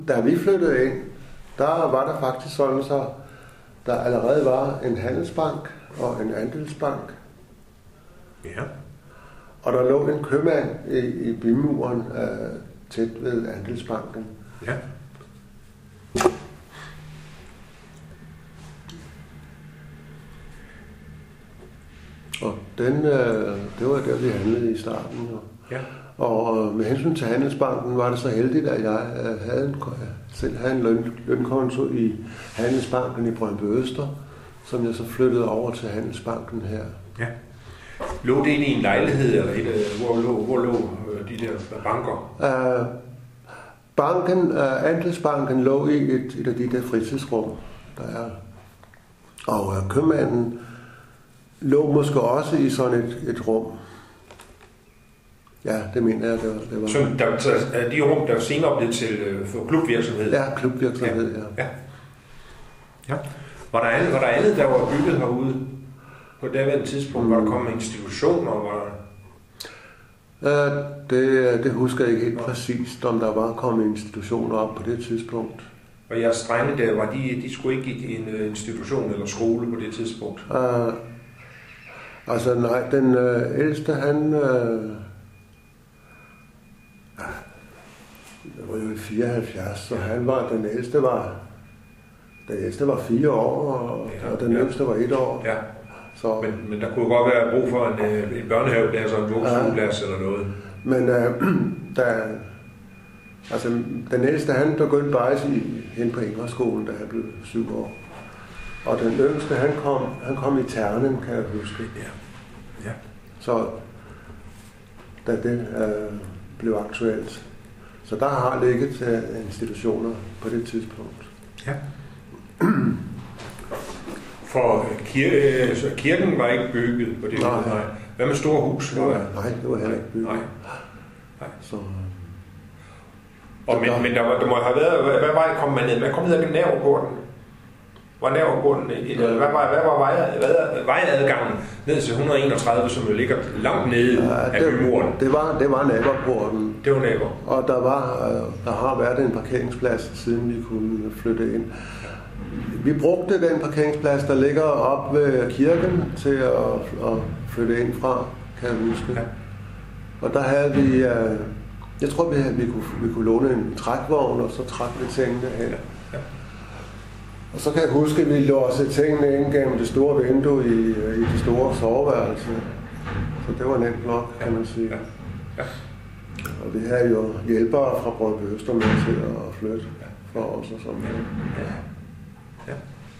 Da vi flyttede ind, der var der faktisk sådan, så der allerede var en handelsbank og en andelsbank. Ja. Og der lå en købmand i bymuren tæt ved andelsbanken. Ja. Og det var der, vi handlede i starten. Ja. Og med hensyn til handelsbanken var det så heldigt, at jeg selv havde en lønkonto i handelsbanken i Brøndby Øster, som jeg så flyttede over til handelsbanken her. Ja. Lå det inde i en lejlighed, eller hvor lå de der banker? Andelsbanken lå i et af de der fritidsrum, der er. Og købmanden lå måske også i sådan et rum. Ja, det mener jeg, det var. Så de rum, der senere blev til for klubvirksomhed? Ja, klubvirksomhed, ja. Ja. Var der andet, der var bygget herude på daværende tidspunkt? Var der kommet institutioner? Det husker jeg ikke helt præcist, om der var kommet institutioner op på det tidspunkt. Og jeres drenge der, de skulle ikke i en institution eller skole på det tidspunkt? Altså nej, den ældste, han det var jo i 74, så den ældste var 4 år, og den yngste var 1 år. Ja. Så, men der kunne godt være brug for en børnehaveplads og en vuggestueplads eller noget. Men den ældste, han begyndte bare hen på Ingreskolen, da han blev 7 år. Og den yngste, han kom i Ternen, kan jeg huske. Ja. Så da det blev aktuelt. Så der har ligget institutioner på det tidspunkt. Ja. For kirken var ikke bygget på det. Nej. Hvad med Storhus? Nej, det var heller ikke bygget. Nej. Så, men der må have været, hvad vej kom man ned? Man kom ned ad Naverporten. Var Naverporten hvad var vejadgangen ned til 131, som jo ligger langt nede af bymuren? Det var Naverporten. Det var Naver. Og der har været en parkeringsplads, siden vi kunne flytte ind. Vi brugte den parkeringsplads, der ligger op ved kirken, til at flytte ind fra, kan jeg huske. Ja. Og der havde vi, jeg tror vi kunne låne en trækvogn, og så trak vi tingene hen. Ja. Og så kan jeg huske, at vi låste tingene ind gennem det store vindue i det store soveværelse. Så det var nemt nok, kan man sige. Ja. Og vi havde jo hjælpere fra Brøndby Øster med til at flytte for os og sådan noget. Ja.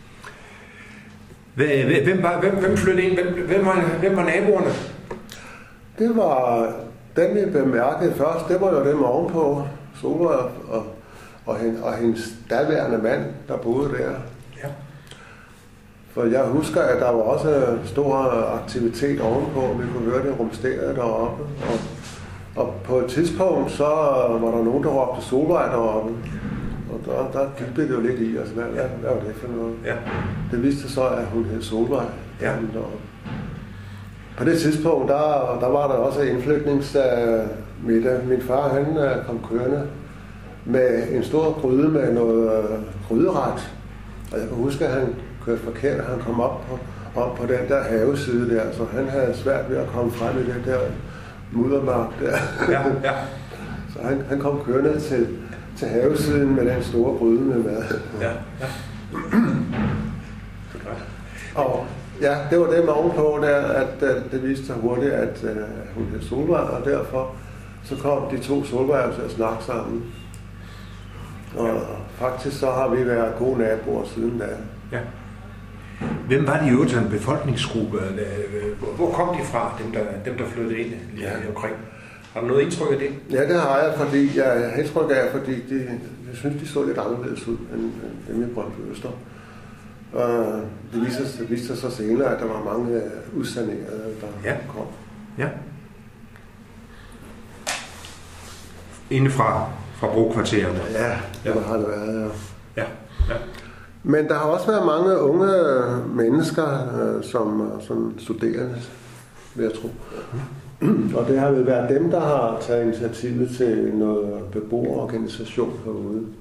Hvem flyttede ind? Hvem var naboerne? Det var dem, vi bemærkede først. Det var jo dem ovenpå, Solvej og hendes daværende mand, der boede der. Ja. For jeg husker, at der var også stor aktivitet ovenpå. Vi kunne høre det rumstere deroppe. Og på et tidspunkt, så var der nogen, der råbte Solvej deroppe. Og der gik det jo lidt i, altså hvad var det for noget? Ja. Det viste så, at hun hed Solvej. Ja. På det tidspunkt, der var der også indflytningsmiddag. Min far, han kom kørende med en stor gryde med noget gryderet. Og jeg kan huske, at han kørte forkert, og han kom op på den der haveside der, så han havde svært ved at komme frem i den der muddermark der. Ja. Så han kom kørende til havesiden med den store gryde med mad. Ja. Og ja, det var det ovenpå der, at det viste sig hurtigt, at hun hed Solvej, og derfor så kom de 2 Solvej'er til at snakke sammen. Og faktisk så har vi været gode naboer siden da. Ja. Hvem var de i øvrigt en befolkningsgruppe? Hvor kom de fra, dem der flyttede ind lige omkring? Har du noget indtryk af det? Ja, det har jeg, fordi jeg indtryk af, fordi jeg synes, de så lidt anderledes ud end dem i Brøndby Øster. Det viste sig så senere, at der var mange udsanderede, der kom. Ja. Inde fra brokvartererne? Ja, det har det været, ja. Men der har også været mange unge mennesker, som studerende, vil jeg tro. Og det har vel været dem, der har taget initiativet til noget beboerorganisation herude.